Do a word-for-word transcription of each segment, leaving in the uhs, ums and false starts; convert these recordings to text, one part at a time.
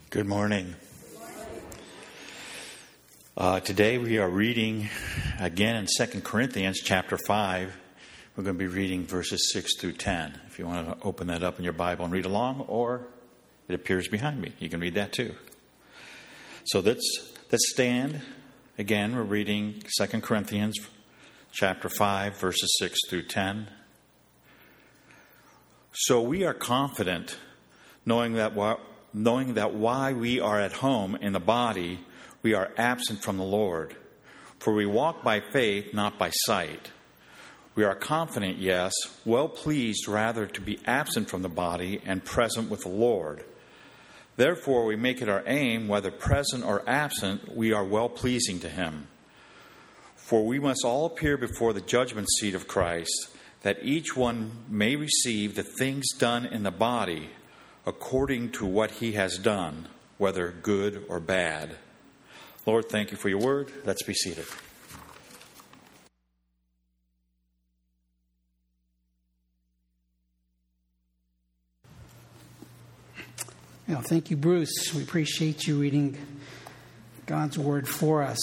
Good morning. Uh, today we are reading again in Second Corinthians chapter five. We're going to be reading verses six through ten. If you want to open that up in your Bible and read along, or it appears behind me. You can read that too. So let's, let's stand. Again, we're reading Second Corinthians chapter five, verses six through ten. So we are confident, knowing that while knowing that while we are at home in the body, we are absent from the Lord. For we walk by faith, not by sight. We are confident, yes, well pleased rather to be absent from the body and present with the Lord. Therefore we make it our aim, whether present or absent, we are well pleasing to Him. For we must all appear before the judgment seat of Christ, that each one may receive the things done in the body according to what he has done, whether good or bad. Lord, thank you for your word. Let's be seated. Well, thank you, Bruce. We appreciate you reading God's word for us.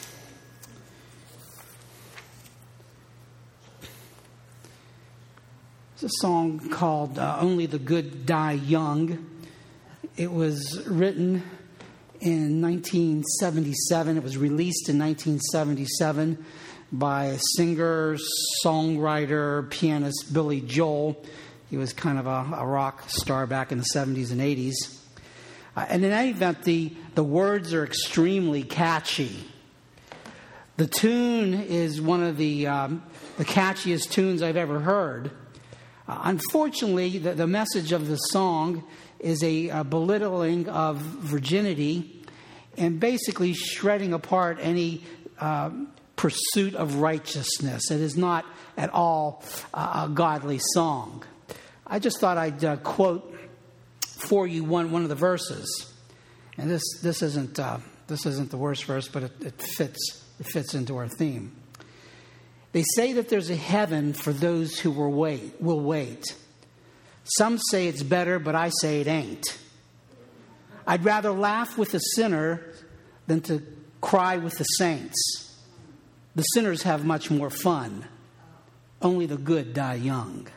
It's a song called uh, Only the Good Die Young. It was written in nineteen seventy-seven. It was released in nineteen seventy-seven by singer, songwriter, pianist Billy Joel. He was kind of a, a rock star back in the seventies and eighties. Uh, and in any event, the, the words are extremely catchy. The tune is one of the, um, the catchiest tunes I've ever heard. Uh, unfortunately, the, the message of the song is a, a belittling of virginity and basically shredding apart any uh, pursuit of righteousness. It is not at all uh, a godly song. I just thought I'd uh, quote for you one one of the verses, and this this isn't uh, this isn't the worst verse, but it, it fits it fits into our theme. They say that there's a heaven for those who will wait. Will wait. Some say it's better, but I say it ain't. I'd rather laugh with the sinner than to cry with the saints. The sinners have much more fun. Only the good die young.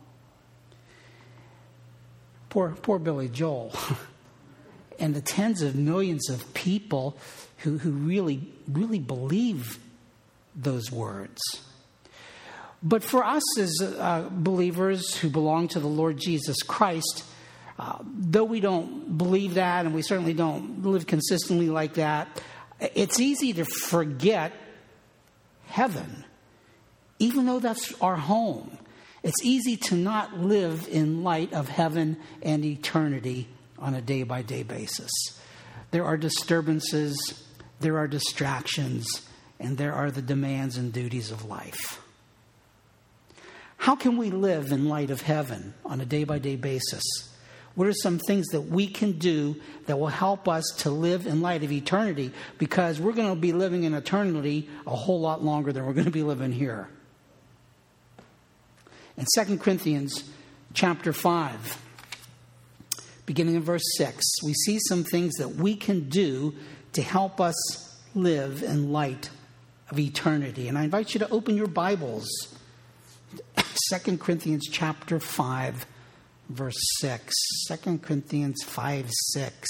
Poor, poor Billy Joel. And the tens of millions of people who, who really, really believe those words. But for us as uh, believers who belong to the Lord Jesus Christ, uh, though we don't believe that and we certainly don't live consistently like that, it's easy to forget heaven, even though that's our home. It's easy to not live in light of heaven and eternity on a day-by-day basis. There are disturbances, there are distractions, and there are the demands and duties of life. How can we live in light of heaven on a day-by-day basis? What are some things that we can do that will help us to live in light of eternity? Because we're going to be living in eternity a whole lot longer than we're going to be living here. In Second Corinthians chapter five, beginning in verse six, we see some things that we can do to help us live in light of eternity. And I invite you to open your Bibles. Second Corinthians chapter five, verse six. Second Corinthians five, six.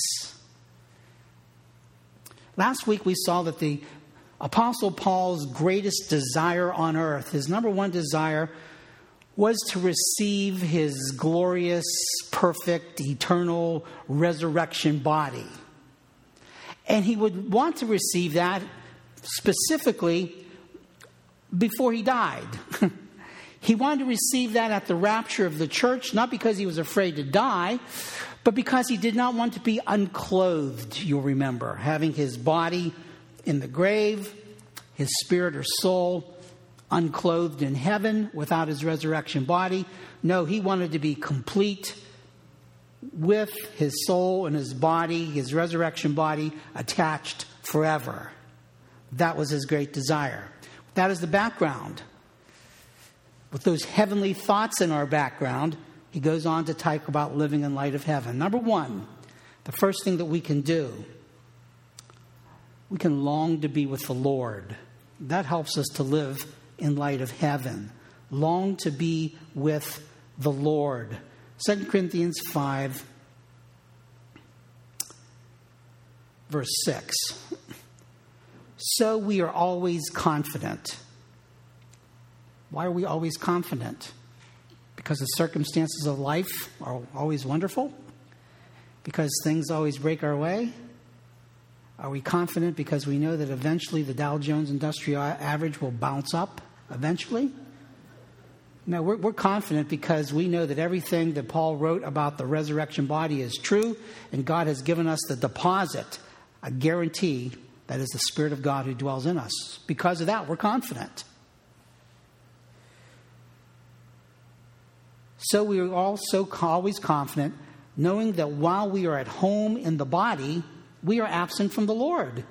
Last week we saw that the Apostle Paul's greatest desire on earth, his number one desire, was to receive his glorious, perfect, eternal resurrection body. And he would want to receive that specifically before he died. He wanted to receive that at the rapture of the church, not because he was afraid to die, but because he did not want to be unclothed, you'll remember, having his body in the grave, his spirit or soul unclothed in heaven without his resurrection body. No, he wanted to be complete with his soul and his body, his resurrection body, attached forever. That was his great desire. That is the background. With those heavenly thoughts in our background, he goes on to talk about living in light of heaven. Number one, The first thing that we can do, we can long to be with the Lord. That helps us to live in light of heaven. Long to be with the Lord. Second Corinthians five, verse six. So we are always confident. Why are we always confident? Because the circumstances of life are always wonderful? Because things always break our way? Are we confident because we know that eventually the Dow Jones Industrial Average will bounce up eventually? No, we're, we're confident because we know that everything that Paul wrote about the resurrection body is true, and God has given us the deposit, a guarantee that is the Spirit of God who dwells in us. Because of that, we're confident. So we are also always confident, knowing that while we are at home in the body, we are absent from the Lord.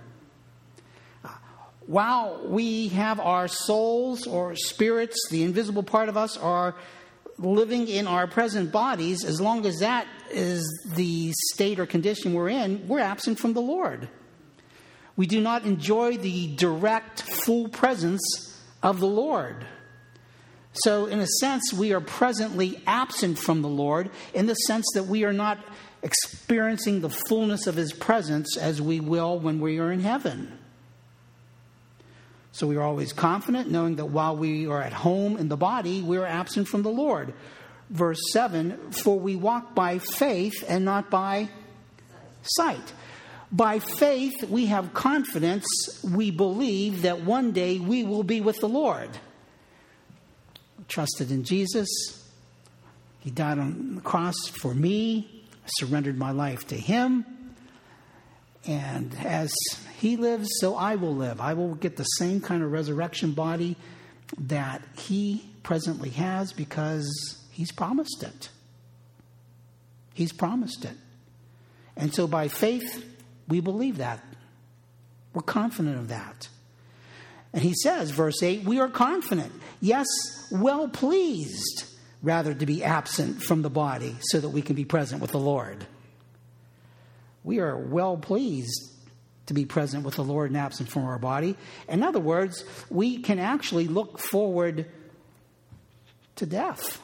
While we have our souls or spirits, the invisible part of us, are living in our present bodies, as long as that is the state or condition we're in, we're absent from the Lord. We do not enjoy the direct, full presence of the Lord. So, in a sense, we are presently absent from the Lord in the sense that we are not experiencing the fullness of His presence as we will when we are in heaven. So we are always confident, knowing that while we are at home in the body, we are absent from the Lord. Verse seven, for we walk by faith and not by sight. By faith, we have confidence. We believe that one day we will be with the Lord. Trusted in Jesus. He died on the cross for me. I surrendered my life to Him. And as He lives, so I will live. I will get the same kind of resurrection body that He presently has because He's promised it. He's promised it. And so by faith, we believe that. We're confident of that. And he says, verse eight, we are confident, yes, well pleased, rather to be absent from the body so that we can be present with the Lord. We are well pleased to be present with the Lord and absent from our body. In other words, we can actually look forward to death.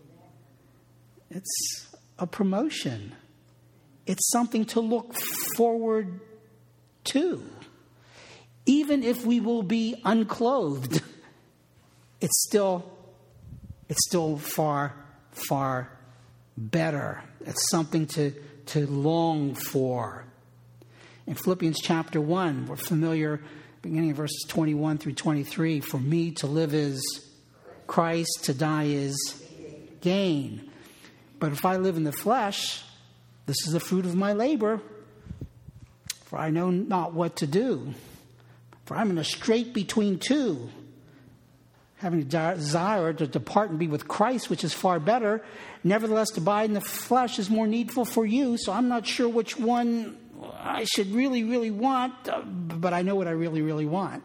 It's a promotion. It's something to look forward to. Even if we will be unclothed, it's still, it's still far, far better. It's something to, to long for. In Philippians chapter one, we're familiar, beginning of verses twenty-one through twenty-three, for me to live is Christ, to die is gain. But if I live in the flesh, this is the fruit of my labor, for I know not what to do. For I'm in a strait between two, having a desire to depart and be with Christ, which is far better. Nevertheless, to abide in the flesh is more needful for you. So I'm not sure which one I should really, really want, but I know what I really, really want.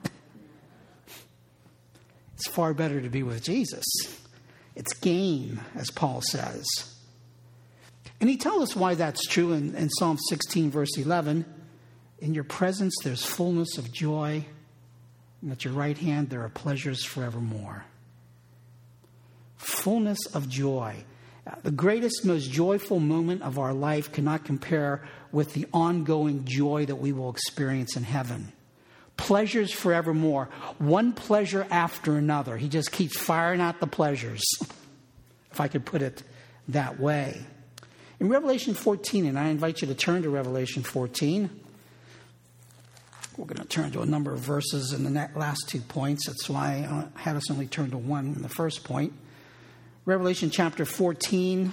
It's far better to be with Jesus. It's gain, as Paul says. And he tells us why that's true in, in Psalm sixteen, verse eleven. In your presence there's fullness of joy, and at your right hand there are pleasures forevermore. Fullness of joy. The greatest, most joyful moment of our life cannot compare with the ongoing joy that we will experience in heaven. Pleasures forevermore. One pleasure after another. He just keeps firing out the pleasures, if I could put it that way. In Revelation fourteen, and I invite you to turn to Revelation fourteen. We're going to turn to a number of verses in the last two points. That's why I had us only turn to one in the first point. Revelation chapter fourteen.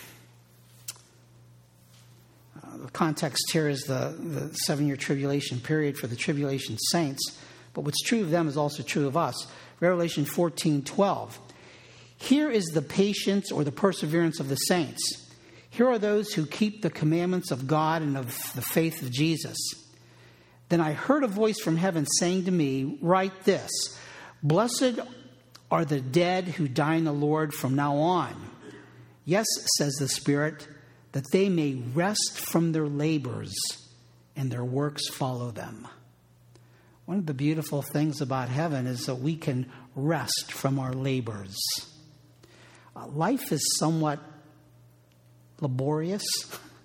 Uh, the context here is the, the seven-year tribulation period for the tribulation saints. But what's true of them is also true of us. Revelation fourteen twelve. Here is the patience or the perseverance of the saints. Here are those who keep the commandments of God and of the faith of Jesus. Then I heard a voice from heaven saying to me, write this, blessed are the dead who die in the Lord from now on. Yes, says the Spirit, that they may rest from their labors and their works follow them. One of the beautiful things about heaven is that we can rest from our labors. Uh, life is somewhat laborious,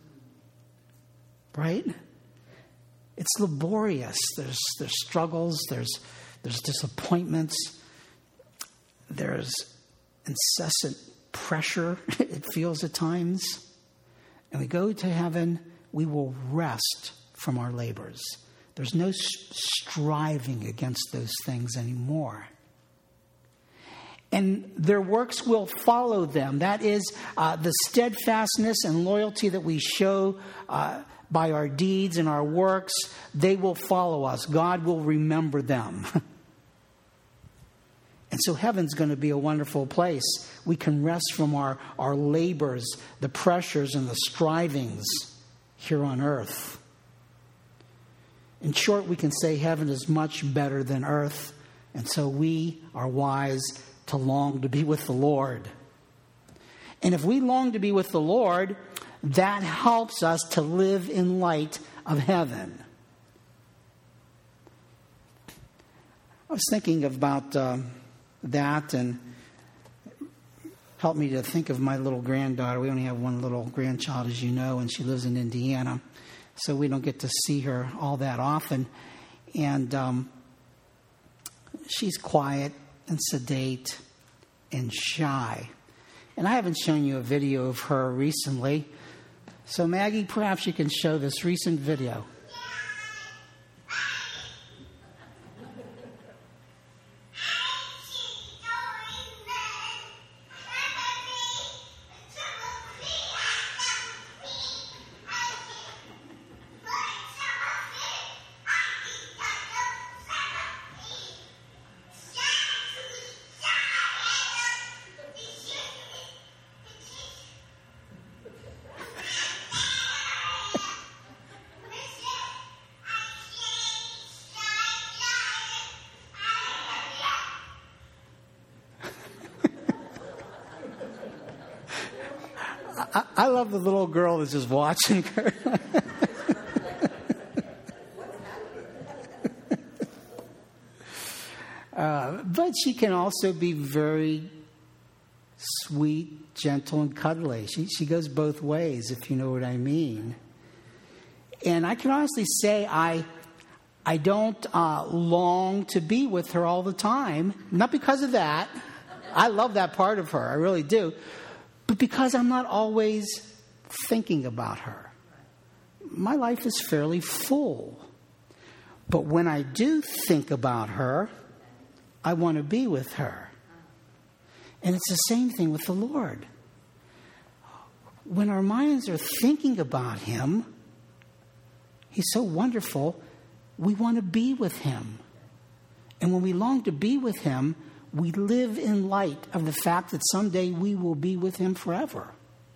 right? It's laborious. There's there's struggles, there's there's disappointments, there's incessant pressure, it feels at times. And we go to heaven, we will rest from our labors. There's no striving against those things anymore. And their works will follow them. That is uh, the steadfastness and loyalty that we show uh, by our deeds and our works. They will follow us. God will remember them. And so heaven's going to be a wonderful place. We can rest from our, our labors, the pressures and the strivings here on earth. In short, we can say heaven is much better than earth. And so we are wise to long to be with the Lord. And if we long to be with the Lord, that helps us to live in light of heaven. I was thinking about uh, that and helped me to think of my little granddaughter. We only have one little grandchild, as you know, and she lives in Indiana. So we don't get to see her all that often. And um, she's quiet and sedate and shy. And I haven't shown you a video of her recently. So Maggie, perhaps you can show this recent video. I love the little girl that's just watching her. uh, but she can also be very sweet, gentle, and cuddly. She, she goes both ways, if you know what I mean. And I can honestly say I, I don't uh, long to be with her all the time. Not because of that. I love that part of her. I really do. But because I'm not always thinking about her. My life is fairly full. But when I do think about her, I want to be with her. And it's the same thing with the Lord. When our minds are thinking about Him, He's so wonderful, we want to be with Him. And when we long to be with Him, we live in light of the fact that someday we will be with Him forever.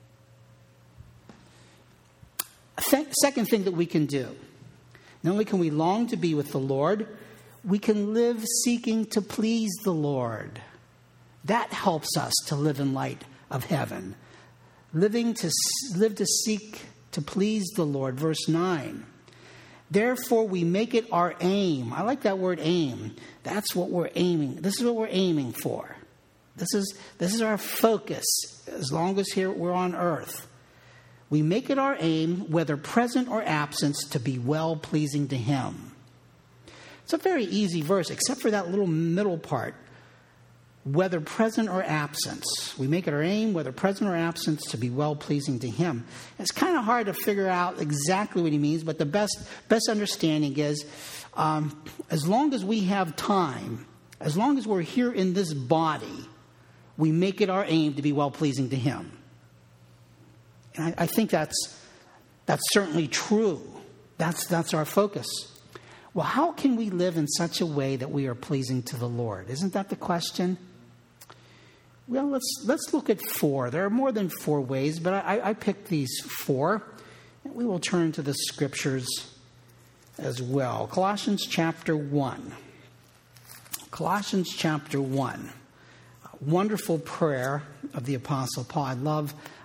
Th- second thing that we can do, not only can we long to be with the Lord, we can live seeking to please the Lord. That helps us to live in light of heaven. Living to live to seek to please the Lord. Verse nine. Therefore, we make it our aim. I like that word aim. That's what we're aiming. This is what we're aiming for. This is, this is our focus as long as here we're on earth. We make it our aim, whether present or absent, to be well-pleasing to Him. It's a very easy verse, except for that little middle part. Whether present or absent. We make it our aim, whether present or absent, to be well-pleasing to Him. It's kind of hard to figure out exactly what he means, but the best, best understanding is um, as long as we have time, as long as we're here in this body, we make it our aim to be well-pleasing to Him. And I, I think that's that's certainly true. That's that's our focus. Well, how can we live in such a way that we are pleasing to the Lord? Isn't that the question? Well, let's let's look at four. There are more than four ways, but I, I picked these four. And we will turn to the Scriptures as well. Colossians chapter one. Colossians chapter one. A wonderful prayer of the Apostle Paul. I love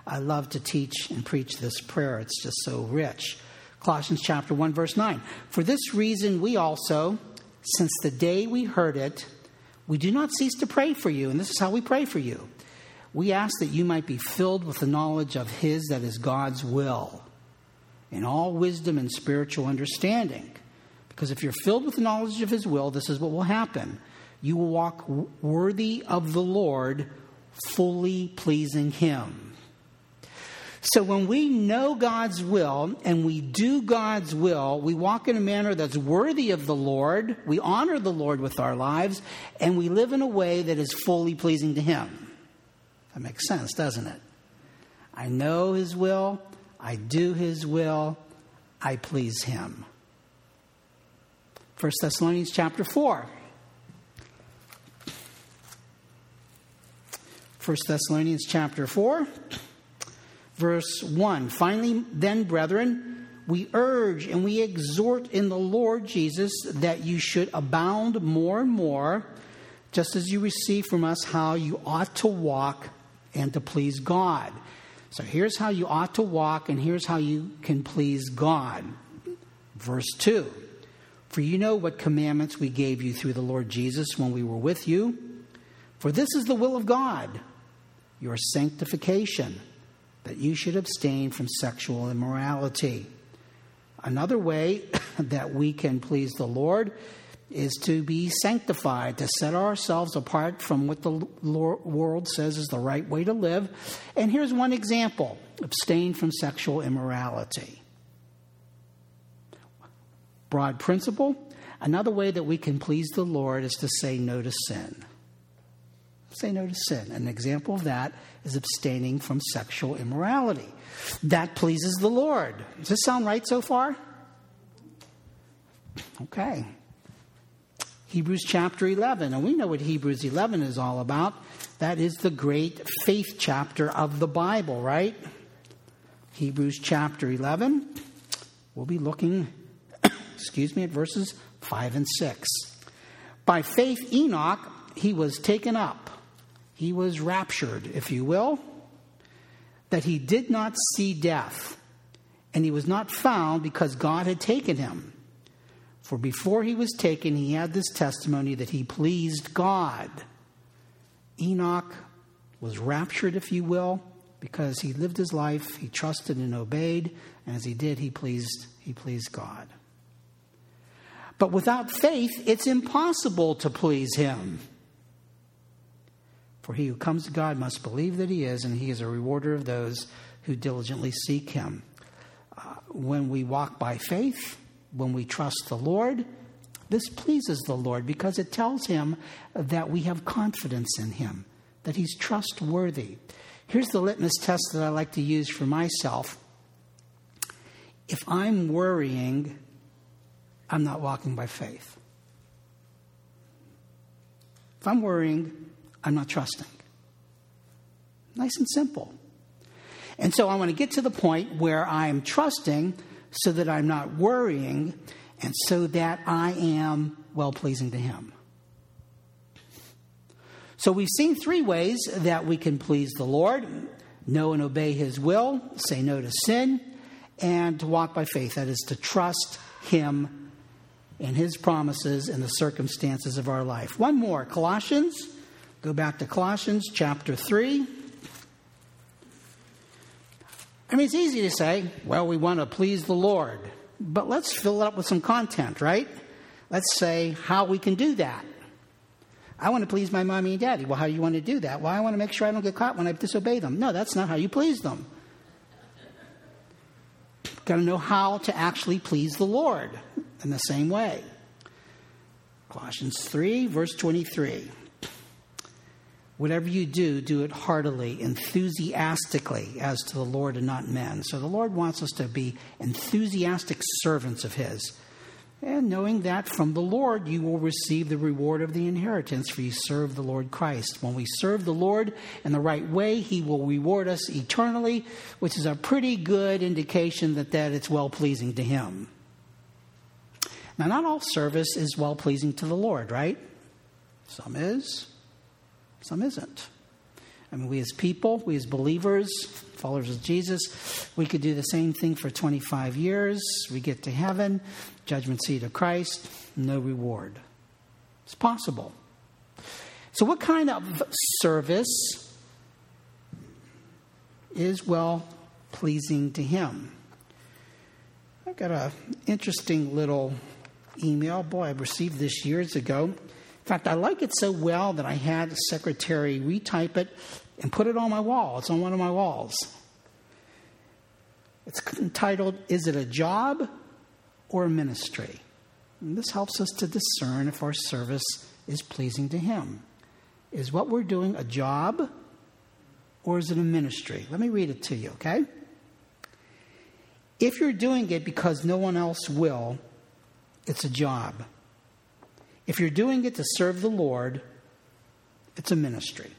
I love to teach and preach this prayer. It's just so rich. Colossians chapter one, verse nine. For this reason we also, since the day we heard it, we do not cease to pray for you. And this is how we pray for you. We ask that you might be filled with the knowledge of His, that is God's will, in all wisdom and spiritual understanding. Because if you're filled with the knowledge of His will, this is what will happen. You will walk worthy of the Lord, fully pleasing Him. So when we know God's will and we do God's will, we walk in a manner that's worthy of the Lord, we honor the Lord with our lives, and we live in a way that is fully pleasing to Him. That makes sense, doesn't it? I know His will, I do His will, I please Him. First Thessalonians chapter four. First Thessalonians chapter four, verse one. Finally, then, brethren, we urge and we exhort in the Lord Jesus that you should abound more and more, just as you receive from us how you ought to walk and to please God. So here's how you ought to walk, and here's how you can please God. Verse two. For you know what commandments we gave you through the Lord Jesus when we were with you. For this is the will of God, your sanctification, that you should abstain from sexual immorality. Another way that we can please the Lord is to be sanctified, to set ourselves apart from what the world says is the right way to live. And here's one example: abstain from sexual immorality. Broad principle. Another way that we can please the Lord is to say no to sin. Say no to sin. An example of that is abstaining from sexual immorality. That pleases the Lord. Does this sound right so far? Okay. Hebrews chapter eleven. And we know what Hebrews eleven is all about. That is the great faith chapter of the Bible, right? Hebrews chapter eleven. We'll be looking, excuse me, at verses five and six. By faith, Enoch, he was taken up. He was raptured, if you will, that he did not see death, and he was not found because God had taken him. For before he was taken, he had this testimony that he pleased God. Enoch was raptured, if you will, because he lived his life, he trusted and obeyed, and as he did, he pleased, he pleased God. But without faith, it's impossible to please Him. For he who comes to God must believe that He is, and He is a rewarder of those who diligently seek Him. Uh, when we walk by faith, when we trust the Lord, this pleases the Lord because it tells Him that we have confidence in Him, that He's trustworthy. Here's the litmus test that I like to use for myself. If I'm worrying, I'm not walking by faith. If I'm worrying, I'm not trusting. Nice and simple. And so I want to get to the point where I'm trusting so that I'm not worrying and so that I am well-pleasing to Him. So we've seen three ways that we can please the Lord: know and obey His will, say no to sin, and to walk by faith. That is to trust Him and His promises in the circumstances of our life. One more, Colossians. Go back to Colossians chapter three. I mean, it's easy to say, well, we want to please the Lord. But let's fill it up with some content, right? Let's say how we can do that. I want to please my mommy and daddy. Well, how do you want to do that? Well, I want to make sure I don't get caught when I disobey them. No, that's not how you please them. You've got to know how to actually please the Lord in the same way. Colossians three, verse twenty-three. Whatever you do, do it heartily, enthusiastically, as to the Lord and not men. So the Lord wants us to be enthusiastic servants of His. And knowing that from the Lord you will receive the reward of the inheritance, for you serve the Lord Christ. When we serve the Lord in the right way, He will reward us eternally, which is a pretty good indication that, that it's well-pleasing to Him. Now, not all service is well-pleasing to the Lord, right? Some is. Some isn't. I mean, we as people, we as believers, followers of Jesus, we could do the same thing for twenty-five years. We get to heaven, judgment seat of Christ, no reward. It's possible. So what kind of service is, well, pleasing to him? I got an interesting little email. Boy, I received this years ago. In fact, I like it so well that I had a secretary retype it and put it on my wall. It's on one of my walls. It's entitled, Is It a Job or a Ministry? And this helps us to discern if our service is pleasing to him. Is what we're doing a job or is it a ministry? Let me read it to you, okay? If you're doing it because no one else will, it's a job. If you're doing it to serve the Lord, it's a ministry.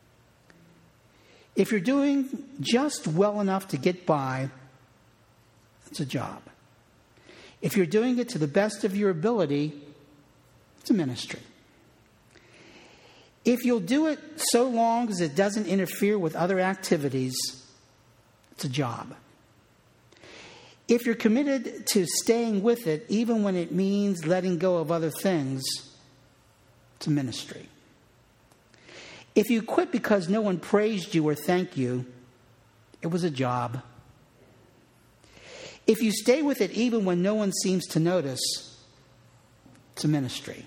If you're doing just well enough to get by, it's a job. If you're doing it to the best of your ability, it's a ministry. If you'll do it so long as it doesn't interfere with other activities, it's a job. If you're committed to staying with it, even when it means letting go of other things, it's a ministry. If you quit because no one praised you or thanked you, it was a job. If you stay with it even when no one seems to notice, it's a ministry.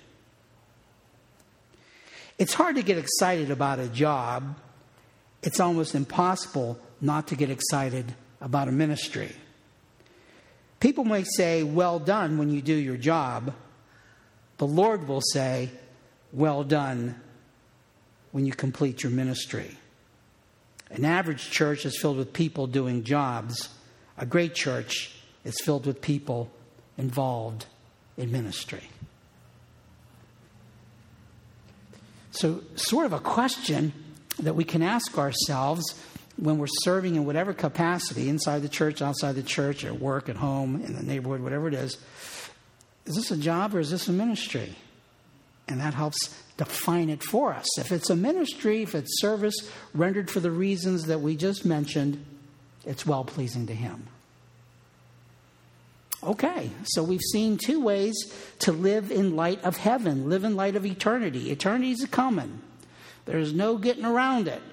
It's hard to get excited about a job. It's almost impossible not to get excited about a ministry. People may say, well done when you do your job. The Lord will say, well done when you complete your ministry. An average church is filled with people doing jobs. A great church is filled with people involved in ministry. So, sort of a question that we can ask ourselves when we're serving in whatever capacity, inside the church, outside the church, at work, at home, in the neighborhood, whatever it is, is this a job or is this a ministry? And that helps define it for us. If it's a ministry, if it's service rendered for the reasons that we just mentioned, it's well-pleasing to him. Okay, so we've seen two ways to live in light of heaven, live in light of eternity. Eternity's coming. There's no getting around it.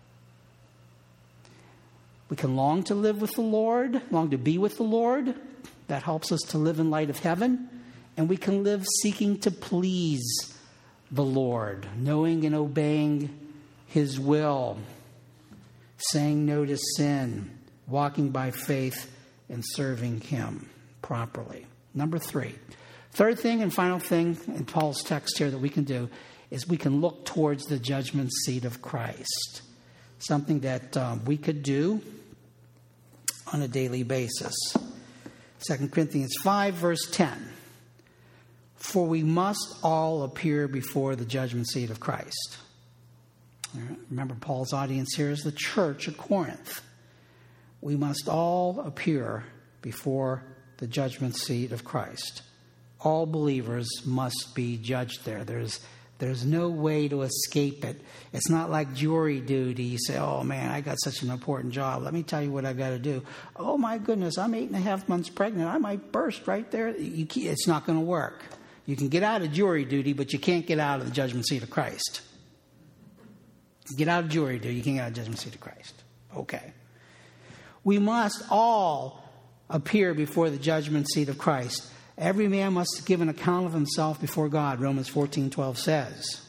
We can long to live with the Lord, long to be with the Lord. That helps us to live in light of heaven. And we can live seeking to please the Lord, knowing and obeying his will, saying no to sin, walking by faith, and serving him properly. Number three. Third thing and final thing in Paul's text here that we can do is we can look towards the judgment seat of Christ. Something that um, we could do on a daily basis. Second Corinthians five, verse ten. For we must all appear before the judgment seat of Christ. Remember, Paul's audience here is the church at Corinth. We must all appear before the judgment seat of Christ. All believers must be judged there. There's There's no way to escape it. It's not like jury duty. You say, oh, man, I got such an important job. Let me tell you what I got to do. Oh, my goodness, I'm eight and a half months pregnant. I might burst right there. You, it's not going to work. You can get out of jury duty, but you can't get out of the judgment seat of Christ. Get out of jury duty. You can't get out of the judgment seat of Christ. Okay. We must all appear before the judgment seat of Christ. Every man must give an account of himself before God, Romans fourteen twelve says.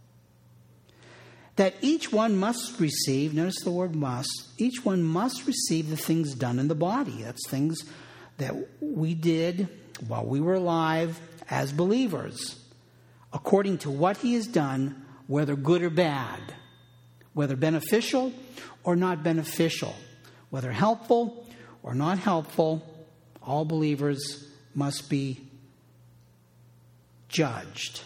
That each one must receive, notice the word must, each one must receive the things done in the body. That's things that we did while we were alive as believers, according to what he has done, whether good or bad, whether beneficial or not beneficial, whether helpful or not helpful. All believers must be judged.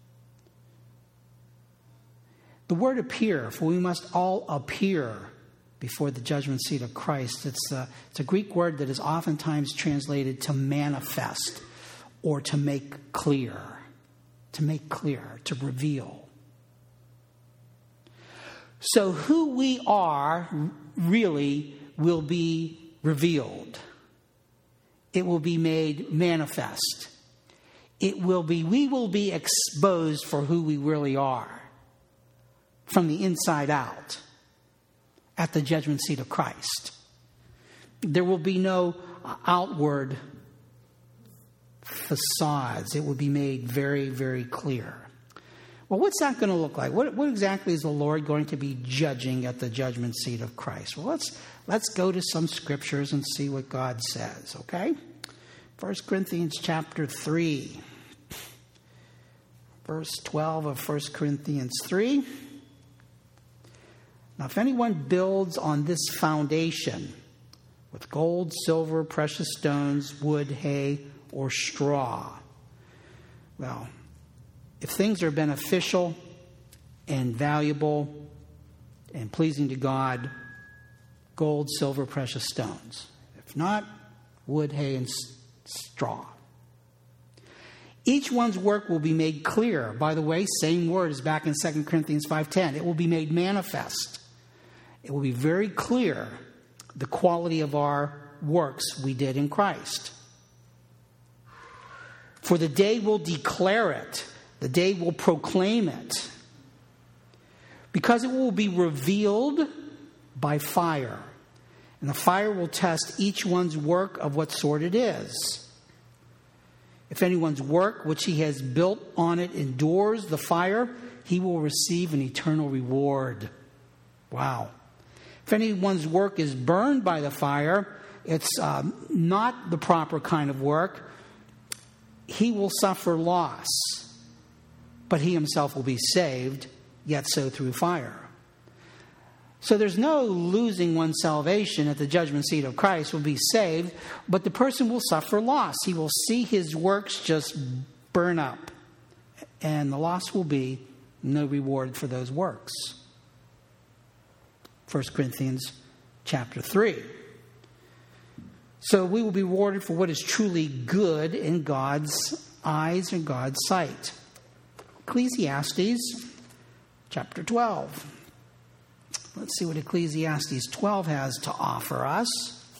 The word appear, for we must all appear before the judgment seat of Christ. It's a, it's a Greek word that is oftentimes translated to manifest or to make clear, to make clear, to reveal. So who we are really will be revealed. It will be made manifest. It will be, we will be exposed for who we really are from the inside out at the judgment seat of Christ. There will be no outward facades. It will be made very, very clear. Well, what's that going to look like? What, what exactly is the Lord going to be judging at the judgment seat of Christ? Well, let's let's go to some scriptures and see what God says, okay? First Corinthians chapter three. Verse twelve of First Corinthians three. Now, if anyone builds on this foundation with gold, silver, precious stones, wood, hay, or straw. Well, if things are beneficial and valuable and pleasing to God, gold, silver, precious stones. If not, wood, hay, and straw. Each one's work will be made clear. By the way, same word is back in Second Corinthians five ten. It will be made manifest. It will be very clear the quality of our works we did in Christ. For the day will declare it. The day will proclaim it. Because it will be revealed by fire. And the fire will test each one's work of what sort it is. If anyone's work which he has built on it endures the fire, he will receive an eternal reward. Wow. If anyone's work is burned by the fire, it's um, not the proper kind of work, he will suffer loss. But he himself will be saved, yet so through fire. So there's no losing one's salvation at the judgment seat of Christ. Will be saved, but the person will suffer loss. He will see his works just burn up. And the loss will be no reward for those works. First Corinthians chapter three. So we will be rewarded for what is truly good in God's eyes and God's sight. Ecclesiastes chapter twelve. Let's see what Ecclesiastes twelve has to offer us.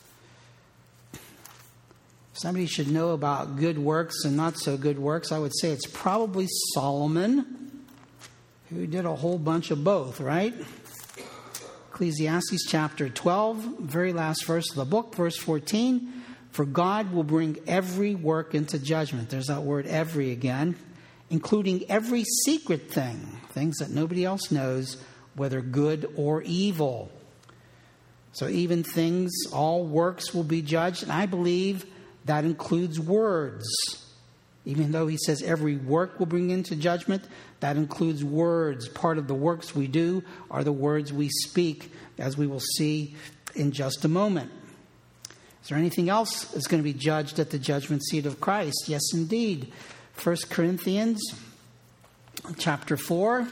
Somebody should know about good works and not so good works. I would say it's probably Solomon, who did a whole bunch of both, right? Ecclesiastes chapter twelve, very last verse of the book, verse fourteen. For God will bring every work into judgment. There's that word every again. Including every secret thing, things that nobody else knows, whether good or evil. So even things, all works will be judged. And I believe that includes words. Even though he says every work will bring into judgment, that includes words. Part of the works we do are the words we speak, as we will see in just a moment. Is there anything else that's going to be judged at the judgment seat of Christ? Yes, indeed. First Corinthians chapter four.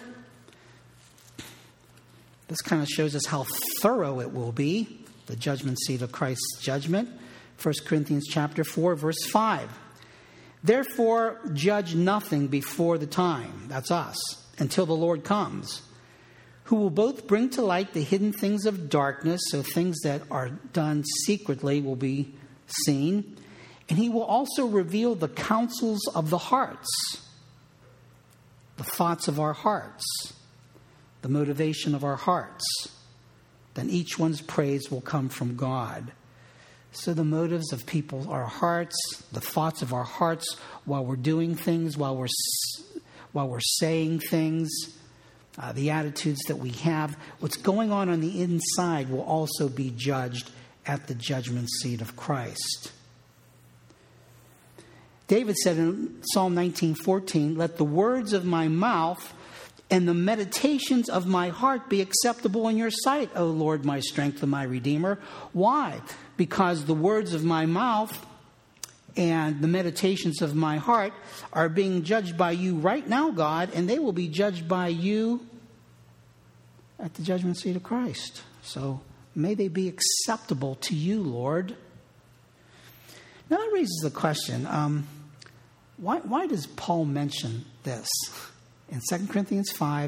This kind of shows us how thorough it will be, the judgment seat of Christ's judgment. First Corinthians chapter four, verse five. Therefore, judge nothing before the time, that's us, until the Lord comes, who will both bring to light the hidden things of darkness, so things that are done secretly will be seen, and he will also reveal the counsels of the hearts, the thoughts of our hearts, the motivation of our hearts. Then each one's praise will come from God. So the motives of people, our hearts, the thoughts of our hearts while we're doing things, while we're while we're saying things, uh, the attitudes that we have, what's going on on the inside will also be judged at the judgment seat of Christ. David said in Psalm nineteen fourteen, "Let the words of my mouth and the meditations of my heart be acceptable in your sight, O Lord, my strength and my Redeemer." Why? Because the words of my mouth and the meditations of my heart are being judged by you right now, God, and they will be judged by you at the judgment seat of Christ. So may they be acceptable to you, Lord. Now that raises the question, um, why, why does Paul mention this in Second Corinthians five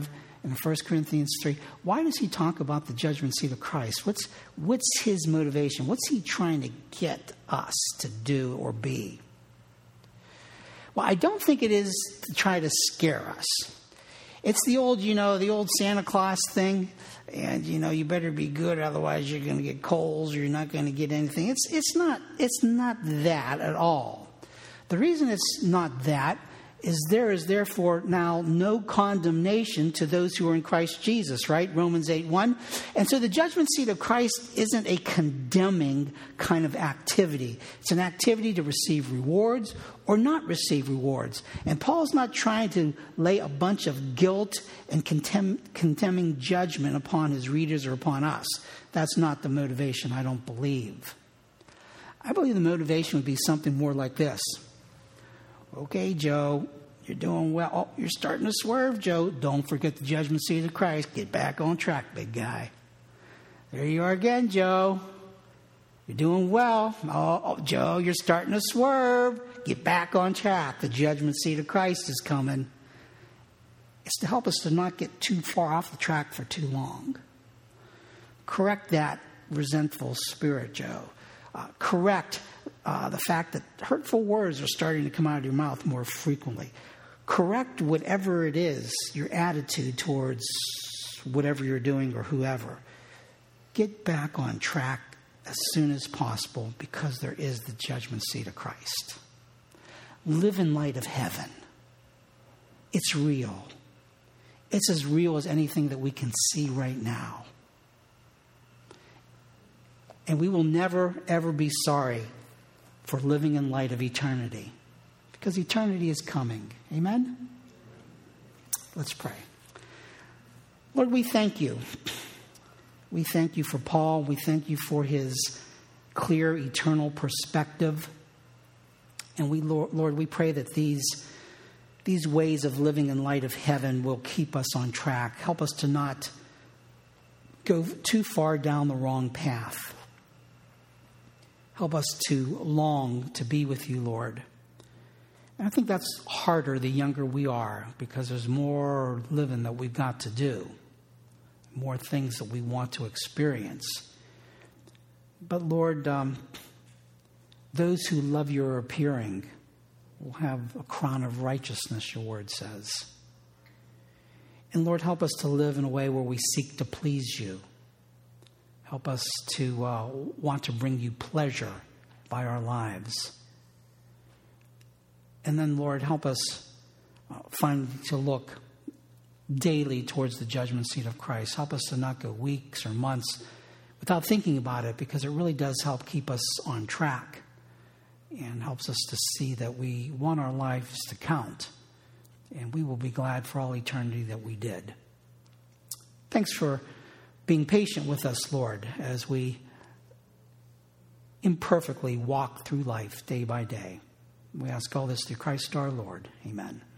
in First Corinthians three, why does he talk about the judgment seat of Christ? What's, what's his motivation? What's he trying to get us to do or be? Well, I don't think it is to try to scare us. It's the old, you know, the old Santa Claus thing. And, you know, you better be good, otherwise you're going to get coals or you're not going to get anything. It's, it's not, it's not that at all. The reason it's not that is there is therefore now no condemnation to those who are in Christ Jesus, right? Romans eight one. And so the judgment seat of Christ isn't a condemning kind of activity. It's an activity to receive rewards or not receive rewards. And Paul's not trying to lay a bunch of guilt and contem- condemning judgment upon his readers or upon us. That's not the motivation, I don't believe. I believe the motivation would be something more like this. Okay, Joe, you're doing well. Oh, you're starting to swerve, Joe. Don't forget the judgment seat of Christ. Get back on track, big guy. There you are again, Joe. You're doing well. Oh, oh, Joe, you're starting to swerve. Get back on track. The judgment seat of Christ is coming. It's to help us to not get too far off the track for too long. Correct that resentful spirit, Joe. Uh, correct Uh, the fact that hurtful words are starting to come out of your mouth more frequently. Correct whatever it is, your attitude towards whatever you're doing or whoever. Get back on track as soon as possible because there is the judgment seat of Christ. Live in light of heaven. It's real. It's as real as anything that we can see right now. And we will never, ever be sorry for living in light of eternity. Because eternity is coming. Amen? Let's pray. Lord, we thank you. We thank you for Paul. We thank you for his clear, eternal perspective. And we, Lord, Lord, we pray that these, these ways of living in light of heaven will keep us on track. Help us to not go too far down the wrong path. Help us to long to be with you, Lord. And I think that's harder the younger we are because there's more living that we've got to do, more things that we want to experience. But Lord, um, those who love your appearing will have a crown of righteousness, your word says. And Lord, help us to live in a way where we seek to please you. Help us to uh, want to bring you pleasure by our lives. And then, Lord, help us uh, find to look daily towards the judgment seat of Christ. Help us to not go weeks or months without thinking about it, because it really does help keep us on track and helps us to see that we want our lives to count. And we will be glad for all eternity that we did. Thanks for being patient with us, Lord, as we imperfectly walk through life day by day. We ask all this through Christ our Lord. Amen.